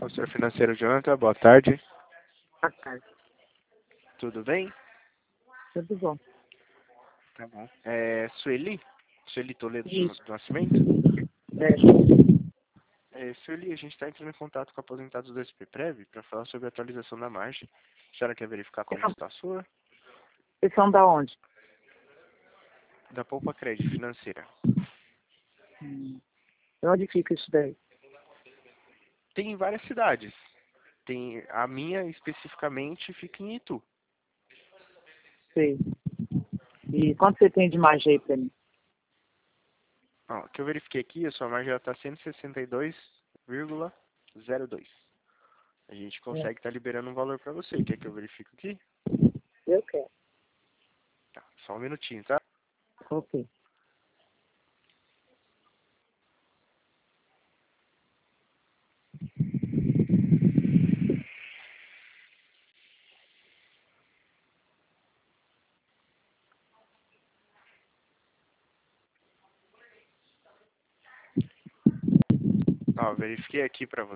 Consultor financeiro Jonathan, boa tarde. Boa tarde. Tudo bem? Tudo bom. Tá bom. Sueli? Sueli Toledo Isso. do Nascimento? Sueli, a gente está entrando em contato com aposentados do SPPrev para falar sobre a atualização da margem. A senhora quer verificar como está a sua? Vocês são da onde? Da Poupa Crédito Financeira. Onde fica isso daí? Tem em várias cidades. A minha, especificamente, fica em Itu. Sei. E quanto você tem de margem aí pra mim? Ó, o que eu verifiquei aqui, a sua margem está 162,02. A gente consegue estar liberando um valor para você. Quer que eu verifique aqui? Eu quero. Tá, só um minutinho, tá? Ok. Ó, verifiquei aqui para você.